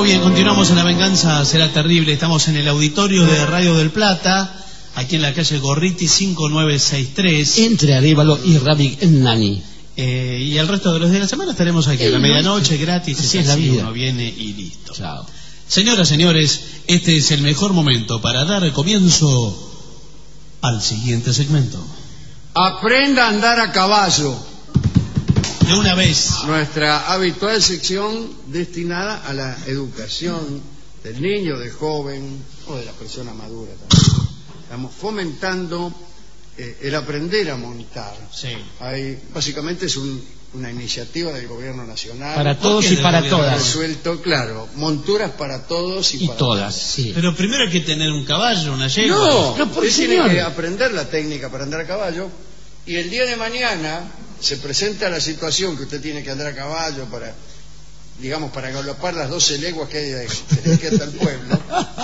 Muy bien, continuamos en La Venganza Será Terrible. Estamos en el auditorio de Radio del Plata, aquí en la calle Gorriti 5963. Entre Arévalo y Rabig Nani. Y el resto de los días de la semana estaremos aquí a la medianoche, gratis. Así es la vida. Uno viene y listo. Chao. Señoras, señores, este es el mejor momento para dar comienzo al siguiente segmento. Aprenda a andar a caballo. De una vez. Nuestra habitual sección destinada a la educación del niño, del joven o de la persona madura también. Estamos fomentando el aprender a montar. Sí. Básicamente es una iniciativa del gobierno nacional. Para todos y para todas. Resuelto, claro, monturas para todos y para todas. todas. Sí. Pero primero hay que tener un caballo, una yegua. No, por usted señor. tiene que aprender la técnica para andar a caballo y el día de mañana se presenta la situación que usted tiene que andar a caballo para, digamos, para galopar las 12 leguas que hay de aquí hasta el pueblo.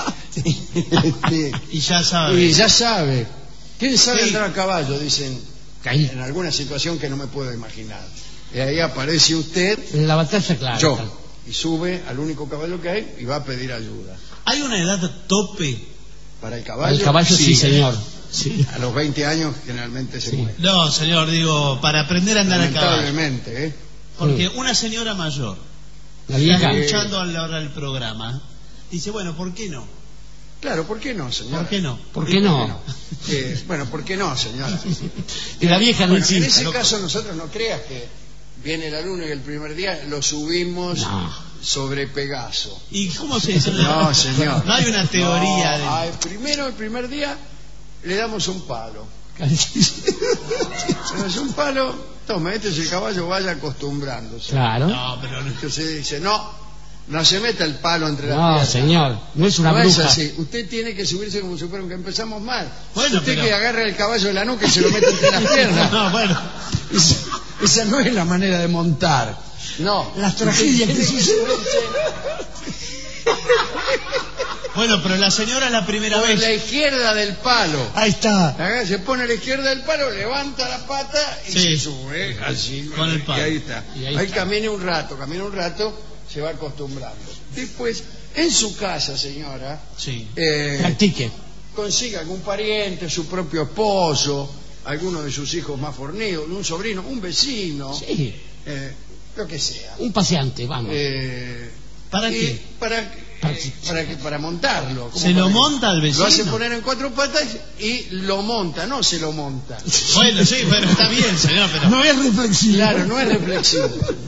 Y ya sabe. Y ya sabe. ¿Quién sabe Sí. andar a caballo? Dicen en alguna situación que no me puedo imaginar. Y ahí aparece usted, En la batalla, claro. yo, y sube al único caballo que hay y va a pedir ayuda. ¿Hay una edad tope? Para el caballo, El caballo sí, señor. Sí. A los 20 años generalmente se muere. No, señor, digo, para aprender a andar a caballo. Lamentablemente, ¿eh? Porque una señora mayor, La vieja. escuchando a la hora del programa, dice, bueno, ¿por qué no? Claro, ¿por qué no, señora? ¿Por qué no? ¿Por qué no? Bueno, ¿por qué no, señora? Y la vieja no Bueno, en insiste. ese caso nosotros no creas que viene el alumno y el primer día lo subimos sobre Pegaso. ¿Y cómo se dice? No, señor. No hay una teoría de... Primero, el primer día, le damos un palo. Le damos un palo, toma, este es el caballo, vaya acostumbrándose. Claro. No, pero no. Entonces dice, no se meta el palo entre las No, piernas. señor. No es una No es bruja. así. Usted tiene que subirse como si fuera que empezamos mal. Bueno, usted pero- que agarra el caballo de la nuca y se lo mete entre las piernas. No, bueno. Esa no es la manera de montar. No. Las tragedias que suceden. Bueno, pero la señora es la primera Por vez. la izquierda del palo. Ahí está. Agarra, se pone a la izquierda del palo, levanta la pata y Sí. se sube así. Con el palo. Y ahí está. Y ahí Ahí está. camina un rato, se va acostumbrando. Después, en su casa, señora, Sí. Practique. consiga algún pariente, su propio esposo, alguno de sus hijos más fornidos, un sobrino, un vecino, Sí. lo que sea. Un paseante, vamos. ¿Para Y qué? para montarlo. ¿Cómo ¿Se lo para qué? monta al vecino? Lo hace poner en 4 patas y lo monta, no se lo monta. Bueno, sí, pero está bien, señor, pero... No es reflexivo. Claro, no es reflexivo.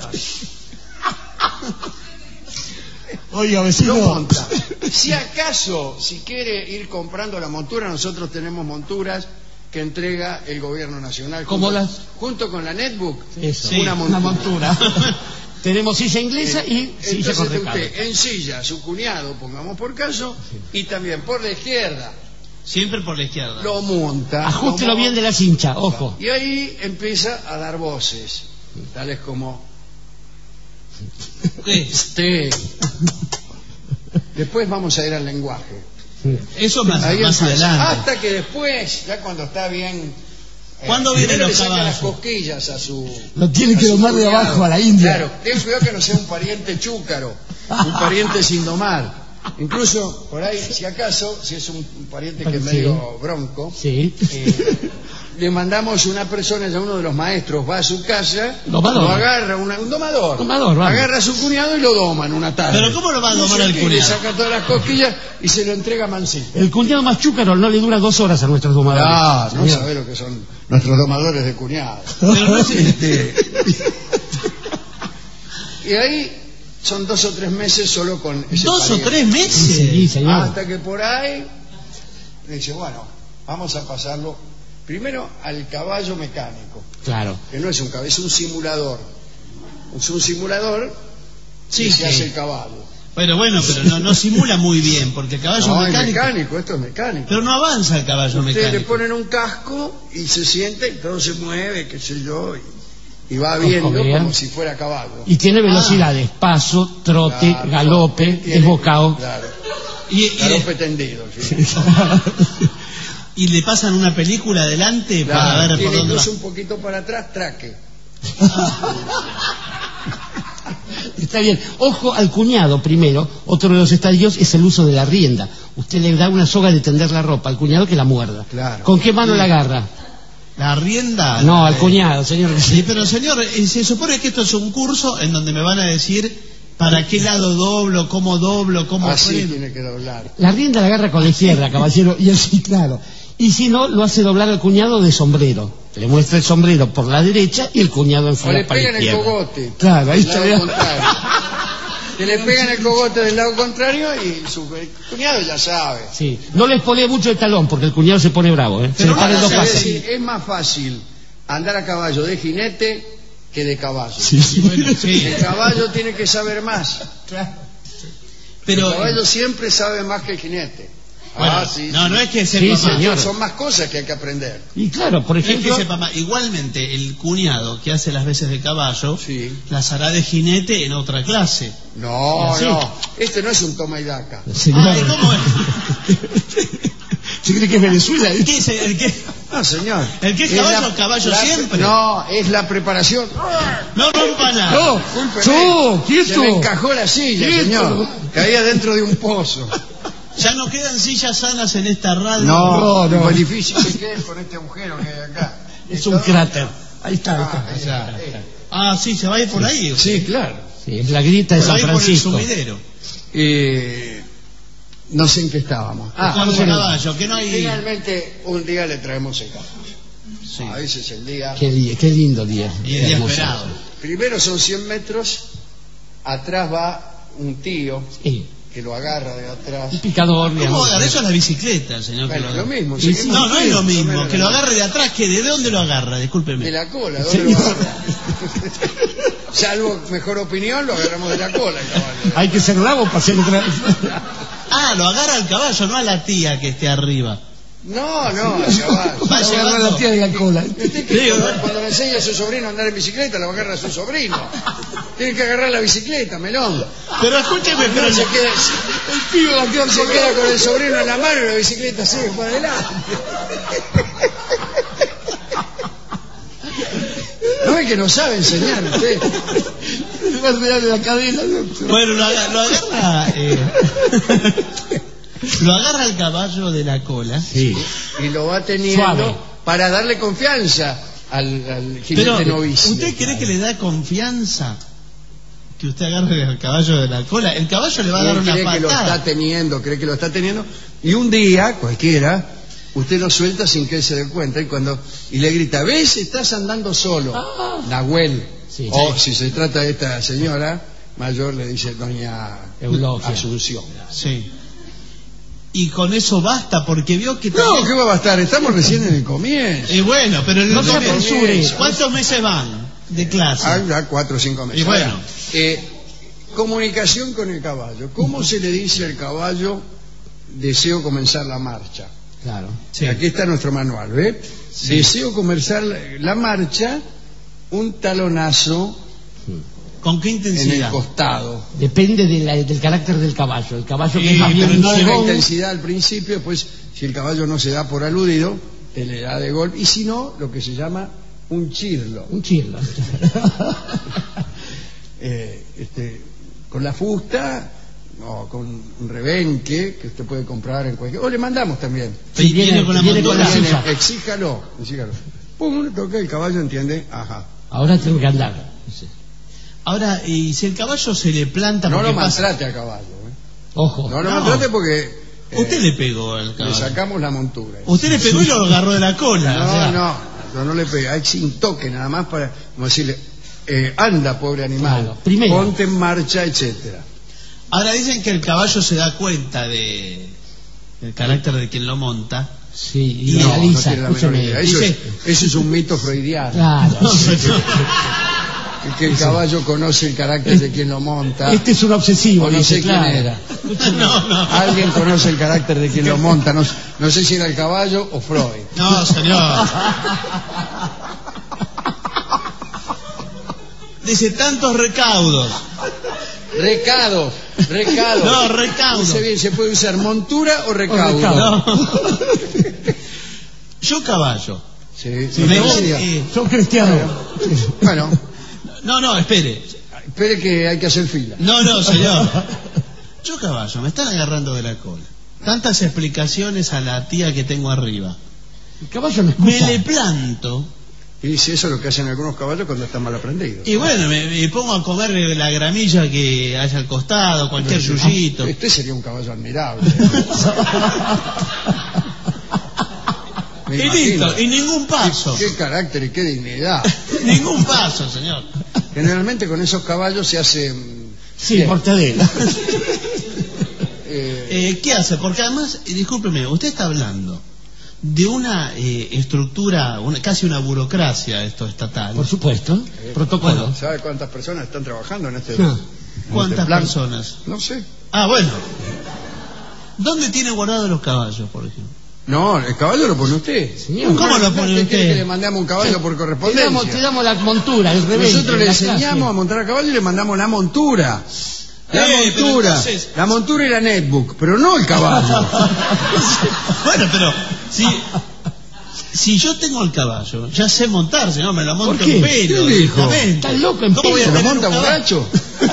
Oiga, Lo vecino. monta. Si acaso, si quiere ir comprando la montura, nosotros tenemos monturas que entrega el gobierno nacional. ¿Cómo junto con la netbook, Eso. Sí, una montura. Tenemos silla inglesa y silla con Entonces recado. usted en silla, su cuñado, pongamos por caso, y también por la izquierda, Siempre por la izquierda. lo monta. Ajústelo bien de la cincha, ojo. Y ahí empieza a dar voces, tales como ¿Qué? este. Después vamos a ir al lenguaje. Eso más Ahí adelante. hasta que después, ya cuando está bien. ¿Cuándo vienen primero los le saca las caballos? cosquillas a su. Lo tiene que a su domar de cuñado. abajo a la India. Claro, ten cuidado que no sea un pariente chúcaro, un pariente sin domar. Incluso, por ahí, si acaso, si es un pariente que es Sí. medio bronco, Sí. le mandamos una persona, ya uno de los maestros va a su casa, Domador. lo agarra, un domador, Domador, vamos. agarra a su cuñado y lo doma en una tarde. ¿Pero cómo lo va a No domar sé el qué, cuñado? Le saca todas las cosquillas y se lo entrega mansito. El cuñado más chúcaro no le dura 2 horas a nuestros domadores. Ah, no Señor. sabe lo que son nuestros domadores de cuñado. Pero no sé- Y ahí son 2 o 3 meses solo con ese 2 o pariente. 3 meses. Sí, señor. Hasta que por ahí dice, bueno, vamos a pasarlo primero al caballo mecánico, Claro. que no es un caballo, es un simulador. Es un simulador Sí, que sí. se hace el caballo. Pero bueno, pero no simula muy bien, porque el caballo No, es mecánico... mecánico, esto es mecánico. Pero no avanza el caballo Ustedes le mecánico. ponen un casco y se siente y todo se mueve, qué sé yo, y va viendo bien. como si fuera caballo. Y tiene velocidades. Paso, trote, Claro, galope, tiene- desbocado. Claro, Y galope tendido. Sí. y le pasan una película adelante para Claro, ver por tiene dónde va. incluso un poquito para atrás, traque. Está bien. Ojo al cuñado primero. Otro de los estadios es el uso de la rienda. Usted le da una soga de tender la ropa al cuñado que la muerda. Claro. ¿Con qué mano la agarra? La rienda. No, al cuñado, señor. Sí, pero señor, se supone que esto es un curso en donde me van a decir para qué lado doblo, cómo Así freno. tiene que doblar. La rienda la agarra con la izquierda, caballero, y así, claro. Y si no, lo hace doblar al cuñado de sombrero. Le muestra el sombrero por la derecha y el cuñado O enfila le para la pegan el izquierda. cogote. Claro, ahí del está. lado contrario. Que le pegan el cogote del lado contrario y el cuñado ya sabe. Sí. No le espolea mucho el talón porque el cuñado se pone bravo, ¿eh? Se Pero le paran ahora dos se patas. ve Es decir, es más fácil andar a caballo de jinete que de caballo. Sí, sí. Bueno, sí. El caballo tiene que saber más. Pero El caballo siempre sabe más que el jinete. bueno, Sí, no, sí. no es que Sí, sepa más. señor. Son más cosas que hay que aprender. Y claro, por No es que ejemplo, sepa más. Igualmente, el cuñado que hace las veces de caballo, Sí. las hará de jinete en otra clase. No, Sí. no. Este no es un toma y daca. señor, Ay, ¿cómo es? ¿se cree que es Venezuela? ¿Qué es el que? No, señor. ¿El que es caballo, caballo siempre? No, es la preparación. No rompa nada. No, Discúlpeme. yo, Se me quieto. encajó la silla, Quieto. señor. Caía dentro de un pozo. Ya no quedan sillas sanas en esta radio. No, no. es difícil que quede con este agujero que hay acá. Es un cráter. Ahí está, ahí Ah, está. Ah, sí, se va a ir por ahí. Sí, claro. Sí, es la grita de Se va a San ir por el Francisco. sumidero. No sé en qué estábamos. Estamos en caballo, que no hay. Finalmente, un día le traemos el caballo. Sí. A veces el día. Qué lindo día. Y el día Hermoso. esperado. Primero son 100 metros. Atrás va un tío Sí. que lo agarra de atrás. Un picador, ¿Cómo digamos. agarra? Eso es la bicicleta, señor. que Bueno, lo lo agarra. mismo. Sí, seguimos No, no es lo más o mismo. menos Que lo lo mismo. agarre de atrás, que ¿de dónde lo agarra? Discúlpeme. De la cola, ¿dónde Señor. lo agarra? Salvo mejor opinión, lo agarramos de la cola el caballo. Hay que ser bravo para hacer otra. Ah, lo agarra al caballo, no a la tía que esté arriba. No, al caballo. Va Agarrar llevando. la tía de la cola. Usted que cuando le enseña a su sobrino a andar en bicicleta, lo agarra a su sobrino. Tiene que agarrar la bicicleta, melón. Pero escúcheme, pero No se queda, El pibe la queda se queda con el sobrino en la mano y la bicicleta sigue para adelante. No es que no sabe enseñar usted. Va a pegar de la cadena. bueno, lo agarra. Lo agarra el caballo de la cola. Sí. Y lo va teniendo Suave. para darle confianza al jinete Pero, novicio. ¿usted cree que le da confianza que usted agarre al caballo de la cola? El caballo le va a dar Él una cree que lo está patada. teniendo, cree que lo está teniendo. Y un día, cualquiera, usted lo suelta sin que él se dé cuenta y le grita, ¿ves? Estás andando solo. Nahuel. Sí, O sí. si se trata de esta señora mayor, le dice doña Eulogia. Asunción. Sí. Y con eso basta, porque vio que No, también... ¿qué va a bastar? Estamos recién en el comienzo. Y bueno, pero el No se comienzo- apresure. ¿Cuántos meses van de clase? Ah, ya 4 o 5 meses. Y bueno. Ahora, comunicación con el caballo. ¿Cómo se le dice al caballo deseo comenzar la marcha? Claro. Sí. Aquí está nuestro manual, ¿ve? Sí. Deseo comenzar la marcha, un talonazo ¿Con qué en el intensidad? costado. Depende del carácter del caballo. El caballo que Sí, es más bien Pero no de la cegón, intensidad al principio, después, si el caballo no se da por aludido, te le da de golpe. Y si no, lo que se llama un chirlo. un chirlo. Con la fusta o con un rebenque que usted puede comprar en cualquier... O le mandamos también. Y viene con la viene con la montura. silla. Exíjalo. Pum, toca el caballo, ¿entiende? Ajá. Ahora tengo que andar. Sí. Ahora, y si el caballo se le planta No porque lo pasa... maltrate al caballo. Ojo. No lo No. maltrate porque Usted le pegó al le caballo. sacamos la montura. Usted le pegó y lo agarró de la cola. o sea, No le pega. Hay sin toque nada más para como decirle, anda, pobre animal, Claro, primero. ponte en marcha, etcétera. Ahora dicen que el caballo se da cuenta del carácter de quien lo monta. Sí, y No, No analiza. tiene la menor Escúcheme. idea. Dice- Eso es un mito freudiano. Claro. Que el caballo conoce el carácter de quien lo monta. Este es un obsesivo. O no dice, sé quién claro. era. No, no. Alguien conoce el carácter de quien lo monta. No sé si era el caballo o Freud. No, señor. Dice tantos recaudos. Recado. No, recaudo. Dice bien, ¿se puede usar montura o recaudo? recaudo. No. Yo caballo. Sí, Me no voy, diga. Son cristianos. Bueno, No, espere. Espere que hay que hacer fila. No, señor. Yo caballo, me están agarrando de la cola. Tantas explicaciones a la tía que tengo arriba. El caballo no Me escucha. le planto. Y si eso es lo que hacen algunos caballos cuando están mal aprendidos. Y bueno, me pongo a comer la gramilla que haya al costado, cualquier yuyito. Este sería un caballo admirable. Me Y imagino. listo, y ningún paso. Qué carácter y qué dignidad. Ningún paso, señor. Generalmente con esos caballos se hace... Sí, mortadela. ¿Qué hace? Porque además, discúlpeme, usted está hablando de una estructura, casi una burocracia esto estatal. Por supuesto. Protocolo. Bueno, ¿Sabe cuántas personas están trabajando en este, Ah. en este ¿cuántas plan? personas? No sé. Ah, bueno. ¿Dónde tiene guardados los caballos, por ejemplo? No, el caballo lo pone usted. Señor, ¿Cómo lo pone ¿Usted quiere usted? que le mandamos un caballo por te correspondencia? damos la montura, el revés. Nosotros le la enseñamos clase. a montar a caballo y le mandamos la montura. La pero montura. entonces- La montura y la netbook, pero no el caballo. Bueno, pero si yo tengo el caballo, ya sé montar, señor, me lo monto ¿Por qué? en pelo. ¿Qué dijo? directamente. Estás loco, en ¿Cómo voy a ¿Se pelo. lo tener monta un caballo? borracho?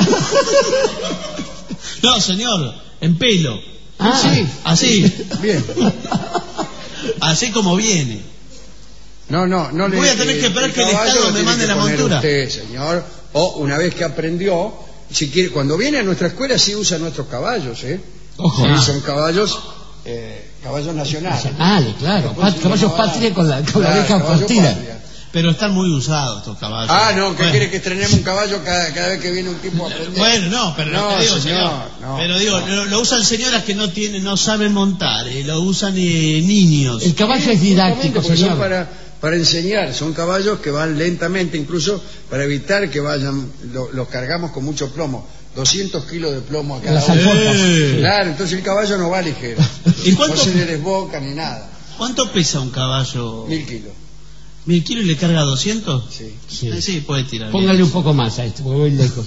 No, señor, en pelo. Ah, Sí. Así, Bien. así como viene. No le... Voy a tener que esperar que el caballo Estado lo me tiene mande que la poner montura. Usted, señor, o una vez que aprendió, si quiere, cuando viene a nuestra escuela sí usa nuestros caballos, ¿eh? Ojo. Sí, Ah. son caballos nacionales. Nacionales, claro. Después se Caballos llama- patria con la Claro, oreja caballo partida. patria. Pero están muy usados estos caballos. Ah, no, ¿qué Bueno. quiere que estrenemos un caballo cada vez que viene un tipo a aprender? Bueno, no, pero No, lo que digo, señor, no, pero digo, no. lo usan señoras que no saben montar, lo usan niños. El caballo es didáctico, Porque son señor. para enseñar, son caballos que van lentamente, incluso para evitar que vayan, los cargamos con mucho plomo, 200 kilos de plomo a En cada las uno. alforjas. Claro, entonces el caballo no va ligero, ¿Y cuánto- no se le desboca ni nada, ¿Cuánto pesa un caballo? 1000 kilos. 1000 kilos y le carga 200. Sí. Sí. Sí, puede tirar. Póngale un poco más a este, porque voy lejos.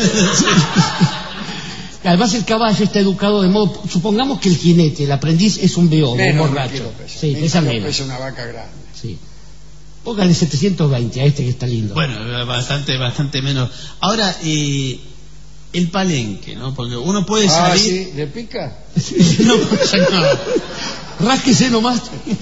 Además el caballo está educado de modo... Supongamos que el jinete, el aprendiz, es un beogo, un Menos de 1000 borracho. kilos pesa. Sí, 1000 pesa kilos menos. pesa una vaca grande. Sí. Póngale 720 a este que está lindo. Bueno, bastante menos. Ahora, el palenque, ¿no? Porque uno puede Ah, salir... sí, ¿le pica? No, señor. Rásquese nomás.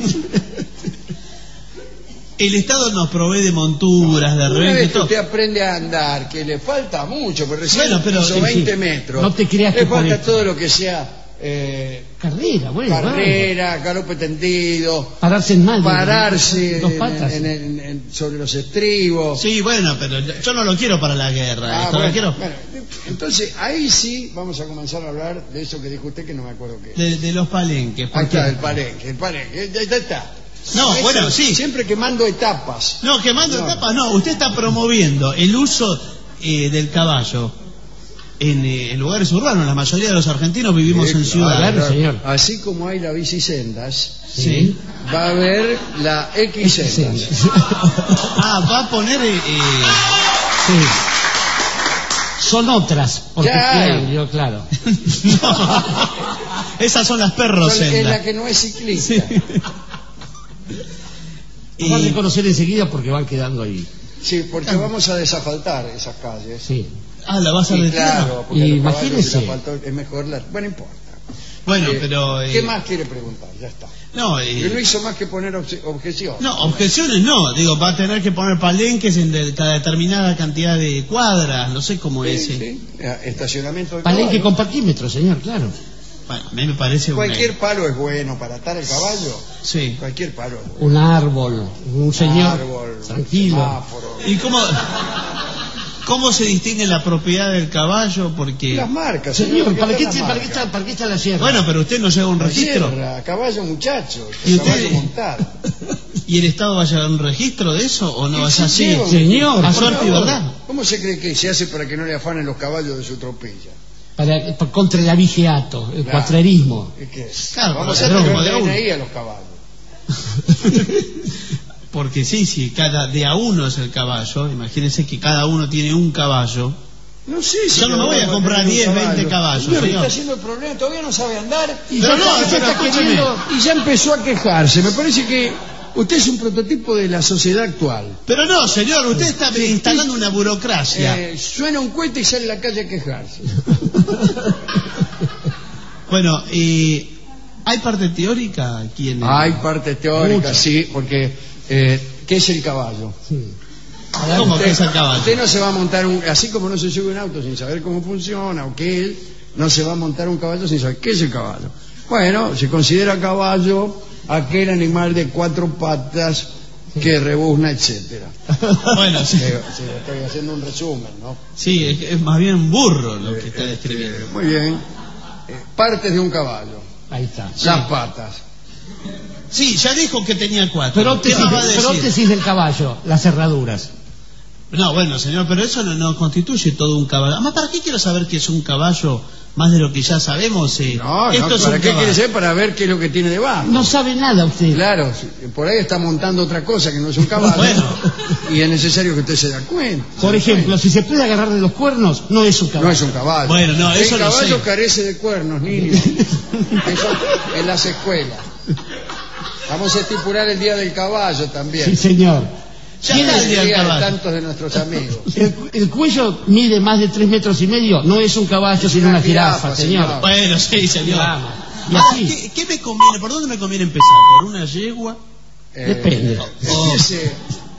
El Estado nos provee de monturas, de Una redes, de vez que todo. usted aprende a andar, que le falta mucho, pero recién Bueno, pero hizo en 20 fin, metros. no te creas le que por falta esto. todo lo que sea Carrera, bueno. carrera, galope tendido, vamos. Pararse en mal. pararse Dos patas. sobre los estribos. Sí, bueno, pero yo no lo quiero para la guerra. Ah, esto bueno, lo quiero bueno, entonces ahí sí vamos a comenzar a hablar de eso que dijo usted que no me acuerdo qué. de los palenques. Ahí porque- está, el palenque, ya está. No, Eso, bueno, sí. Siempre quemando etapas. No, quemando No. etapas, no. Usted está promoviendo el uso del caballo en lugares urbanos. La mayoría de los argentinos vivimos Sí, en ciudades. claro, señor. Así como hay la bicisendas, Sí. va a haber la X-sendas. Ah, va a poner... Sí. Son otras. Porque Ya hay. claro. No. Esas son las perros Es la sendas. que no es ciclista. Lo van a reconocer enseguida porque van quedando ahí. Sí, porque vamos a desafaltar esas calles. Sí. Ah, la vas a Y retirar. claro, porque Y los caballos imagínese. el asfalto es mejor. Bueno, importa. Bueno, pero... ¿Qué más quiere preguntar? Ya está. No, Yo no hizo más que poner objeción. no, objeciones no. Digo, va a tener que poner palenques en cada determinada cantidad de cuadras. No sé cómo es. Sí. Estacionamiento de Palenque caballos. con parquímetros, señor, claro. Bueno, a mí me parece Cualquier palo es bueno para atar el caballo. Sí. Cualquier palo es bueno. Un árbol, un señor Árbol, tranquilo. semáforo. ¿Y cómo se distingue la propiedad del caballo? Porque... Las marcas. Señor, ¿para qué, las marcas? ¿para qué está la sierra? Bueno, pero usted no lleva un La registro. sierra, caballo muchacho, ¿Y usted- caballo montado. ¿Y el Estado va a llevar un registro de eso o no? Sí, ¿Es así? lleva un- Señor, A por suerte y favor. verdad. ¿Cómo se cree que se hace para que no le afanen los caballos de su tropilla? Contra el abigeato, el Claro. cuatrerismo. ¿Es que? Claro, Vamos por a la tener droga de uno. DNI a los caballos. Porque sí, de a uno es el caballo. Imagínense que cada uno tiene un caballo. No sé si Yo no me voy a cada uno comprar tiene un 10, 20 caballos, Señor, señor. está haciendo el problema, todavía no sabe andar. Y Pero ya no, está pero escúcheme. Y ya empezó a quejarse. Me parece que Usted es un prototipo de la sociedad actual. Pero no, señor, usted está instalando una burocracia. Suena un cohete y sale a la calle a quejarse. Bueno, ¿hay parte teórica aquí en el... Hay parte teórica, sí, porque ¿qué es el caballo? Sí. ¿Cómo que es el caballo? Usted no se va a montar así como no se sube un auto sin saber cómo funciona o qué es, no se va a montar un caballo sin saber qué es el caballo. Bueno, se considera caballo aquel animal de 4 patas que rebuzna, etcétera. Bueno, sí. Estoy haciendo un resumen, ¿no? Sí, es más bien un burro lo que está describiendo. Muy bien. Partes de un caballo. Ahí está. Las patas. Sí, ya dijo que tenía 4. ¿Qué más va a decir? Prótesis del caballo, las cerraduras. No, bueno, señor, pero eso no constituye todo un caballo. Además, ¿para qué quiero saber qué es un caballo más de lo que ya sabemos? No, Esto es ¿para un qué caballo. quiere ser? Para ver qué es lo que tiene debajo. No sabe nada usted. Claro, por ahí está montando otra cosa que no es un caballo. Bueno. Y es necesario que usted se dé cuenta. Por ejemplo, si se puede agarrar de los cuernos, no es un caballo. No es un caballo. Bueno, no, eso el lo caballo sé. carece de cuernos, niño. Eso en las escuelas. Vamos a estipular el día del caballo también. Sí, señor. Ya Tiene- está el día del de caballo. tantos de nuestros amigos. el cuello mide más de 3,5 metros. No es un caballo, sino una jirafa, señor. Bueno, sí, señor. Vamos. Y Ah, así. ¿qué me conviene? ¿Por dónde me conviene empezar? ¿Por una yegua? Depende. Empiece.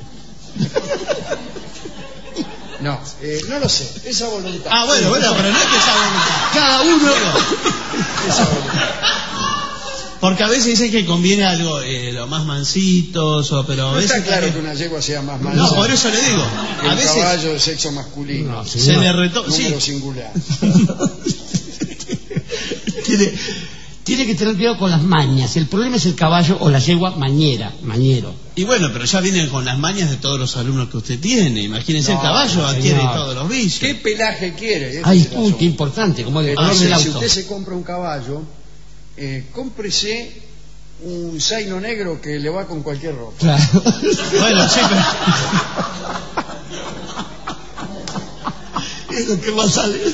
No, no lo sé. Esa voluntad. Ah, bueno, pero no es que esa Cada uno. Esa voluntad. Porque a veces dicen que conviene algo, lo más mansitos, pero a No veces... está claro que una yegua sea más mansa. No, por eso le digo. que A un veces caballo de sexo masculino. No, se señor. le retoma... Número Sí. singular. Tiene que tener cuidado con las mañas. El problema es el caballo o la yegua mañero. Y bueno, pero ya vienen con las mañas de todos los alumnos que usted tiene. Imagínense, el caballo adquiere señor. todos los vicios. ¿Qué pelaje quiere? Ese Hay es el punto asunto. importante, como el color Entonces, del si auto. usted se compra un caballo, cómprese un zaino negro que le va con cualquier ropa. Claro. Bueno, sí, pero... Es lo que más sale.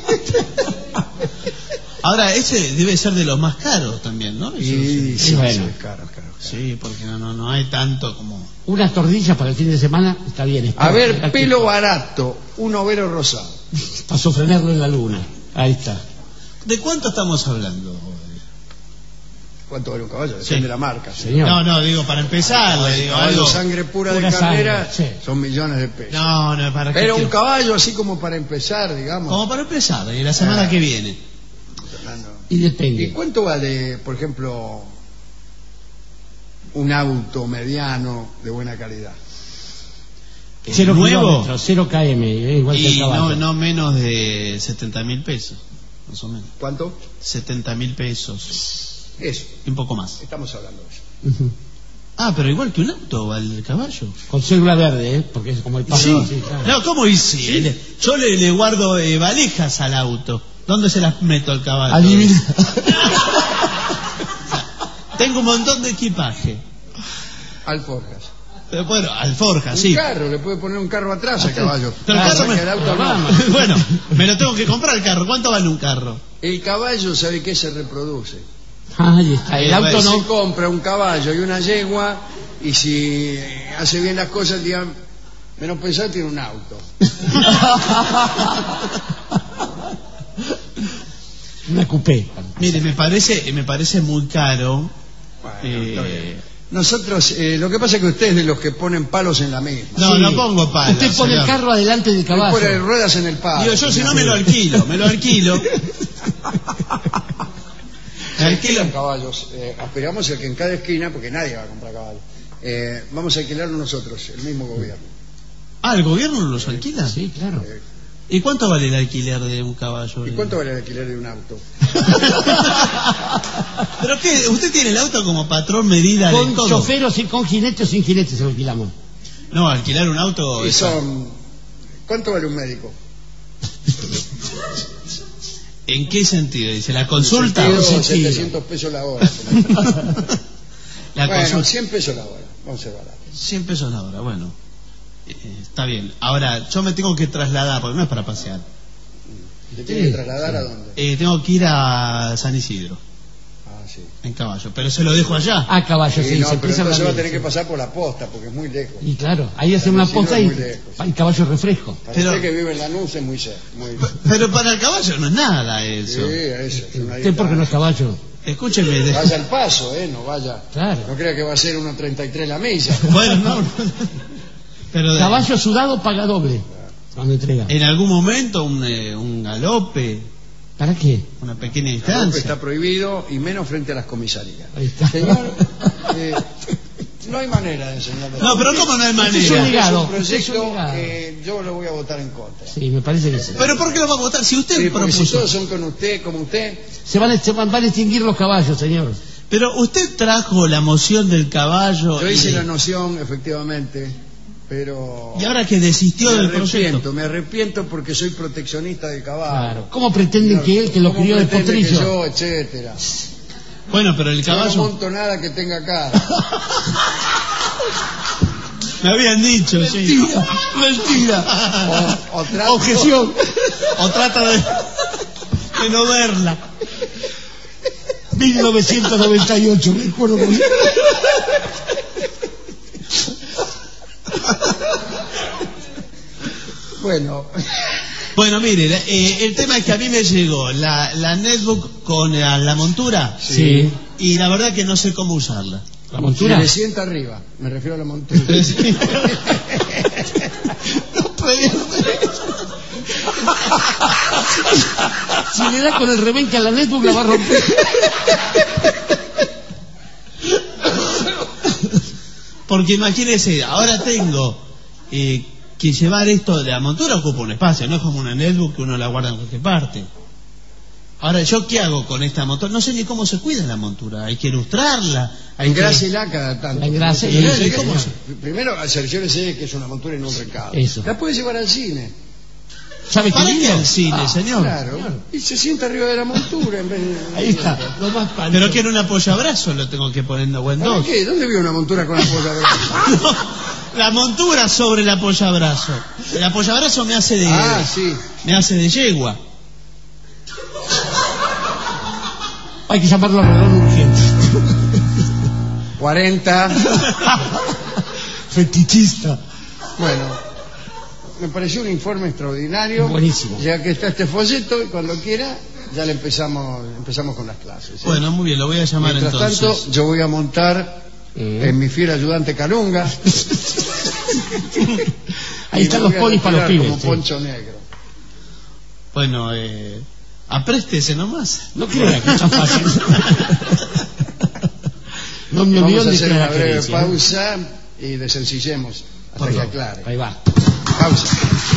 Ahora, ese debe ser de los más caros también, ¿no? Eso Y sí. sí, bueno. sí, caro. Sí, porque no hay tanto como... Unas tortillas para el fin de semana está bien. A ver, pelo barato, un overo rosado. Para sofrenarlo en la luna. Ahí está. ¿De cuánto estamos hablando? ¿Cuánto vale un caballo? Depende Sí. de la marca. Señor. No, digo, para empezar, le digo Caballo algo... sangre pura de Pura carrera sangre, sí. son millones de pesos. No, para qué Pero un quiero- caballo así como para empezar, digamos. Como para empezar, y la semana que viene. Fernando. Y ¿Y depende. cuánto vale, por ejemplo, un auto mediano de buena calidad? 0 nuevo kilómetros, 0 km, igual que el y caballo. no menos de 70.000 pesos, más o menos. ¿Cuánto? 70.000 pesos, Eso, y un poco más. estamos hablando de eso. Ujú. Ah, pero igual que un auto vale el caballo. Con célula verde, porque es como el paso. Sí. claro. No, ¿cómo hice? Yo le guardo valijas al auto. ¿Dónde se las meto al caballo? Adivina. Tengo un montón de equipaje. Alforjas. Pero bueno, alforja, Un sí. carro, le puede poner un carro atrás al caballo. Pero el Pasa carro que el auto no. vamos. Bueno, me lo tengo que comprar el carro. ¿Cuánto vale un carro? El caballo, ¿sabe qué? Se reproduce. Ahí está. El auto Se no. compra un caballo y una yegua y si hace bien las cosas, digan, menos pensar, tiene un auto. Una coupé. Mire, me parece muy caro. Bueno, está bien. Nosotros, lo que pasa es que ustedes de los que ponen palos en la misma. No, Sí. no pongo palos. Usted pone el señor. carro adelante del Le caballo. pone ruedas en el palo. Digo, yo si no me lo alquilo. Me lo alquilo. Me Alquilan alquilo. caballos. Aspiramos a que en cada esquina, porque nadie va a comprar caballos, vamos a alquilarlo nosotros, el mismo gobierno. Ah, ¿el gobierno los alquila? Sí, claro. ¿Y cuánto vale el alquiler de un caballo? ¿Y cuánto vale el alquiler de un auto? ¿Pero qué? ¿Usted tiene el auto como patrón medida de Con todo? chofer o con jinete o sin jinete se lo alquilamos. No, alquilar un auto... Y es- son... ¿Cuánto vale un médico? ¿En qué sentido? Dice, ¿la consulta? En el sentido, sentido. 700 pesos la hora. La Bueno, consulta. 100 pesos la hora. Vamos a ser barato. 100 pesos la hora, bueno. Está bien. Ahora, yo me tengo que trasladar, porque no es para pasear. ¿Te tiene que trasladar a dónde? Tengo que ir a San Isidro. Ah, sí. En caballo, pero se lo dejo allá. A caballo, sí. Sí, no, se pero empieza entonces va a también, tener sí. que pasar por la posta, porque es muy lejos. Y claro, ahí hace una Sí, no, posta es y muy lejos, sí. el caballo refresco. Para Pero- usted que vive en Lanús es muy cerca. Pero para el caballo no es nada Sí, eso. eso. Es una Usted porque no es caballo. Escúcheme. Vaya al paso, no vaya. Claro. No crea que va a ser 1.33 la milla. Bueno, no. Pero Caballo sudado paga doble cuando entrega. en algún momento un galope, ¿Para qué? una pequeña Claro, que distancia. está prohibido y menos frente a las comisarías. Ahí está. Señor, no hay manera de enseñarle. No, pero ¿cómo no hay Es manera? un legado. Es un proyecto Es un legado. que yo lo voy a votar en contra. Sí, me parece que sí. Pero ¿por qué lo va a votar? Si usted Sí, porque si propuso. todos son con usted, como usted, Se van a extinguir los caballos, señor. Pero usted trajo la moción del caballo. yo hice y, la noción, efectivamente, pero y ahora que desistió del proyecto. me arrepiento porque soy proteccionista del caballo. Claro. ¿Cómo pretenden Señor, que él, que lo ¿cómo crió de pretende que potrillo? yo, etcétera? Bueno, pero el Yo no caballo. monto nada que tenga cara. Me habían dicho, sí. Mentira. O trato- Objeción. O trata de no verla. 1998, recuerdo que... Bueno, Bueno, mire, el tema es que a mí me llegó la netbook con la montura Sí. y la verdad que no sé cómo usarla. La se montura. le sienta arriba, me refiero a la montura. Si le da con el rebenque a la netbook la va a romper. Porque imagínese, ahora tengo que llevar esto de la montura, ocupa un espacio, no es como una netbook que uno la guarda en cualquier parte. Ahora, ¿yo qué hago con esta montura? No sé ni cómo se cuida la montura, hay que ilustrarla, hay que... Engrásela cada tanto. Engrase, Sí, sí, ¿cómo señor. se- Primero, cerciórese que es una montura y no un recado. Eso. La puede llevar al cine. ¿Sabe ¿Para qué lindo? al cine, señor? Claro. Y se sienta arriba de la montura en vez de... Ahí está, lo más pálido. Pero quiero un apoyabrazo, lo tengo que poner en buen ¿Para dos. qué? ¿Dónde vio una montura con la polla de No, la montura sobre el apoyabrazo. El apoyabrazo me hace de... Ah, sí. Me hace de yegua. Hay que llamarlo a Rolón urgente. 40. Fetichista. Bueno, me pareció un informe extraordinario. Buenísimo. Ya que está este folleto, y cuando quiera, ya le empezamos con las clases. ¿sí? Bueno, muy bien, lo voy a llamar Mientras entonces. tanto, yo voy a montar en mi fiel ayudante Calunga. Ahí y están me los voy a polis para los retirar pibes. Como Sí. Poncho Negro. Bueno, apréstese nomás. No crea que es tan fácil. No me olvido Vamos a de hacer que una la breve gerencia, ¿eh? pausa y desencillemos hasta Por que favor. aclare. Ahí va. Pausa.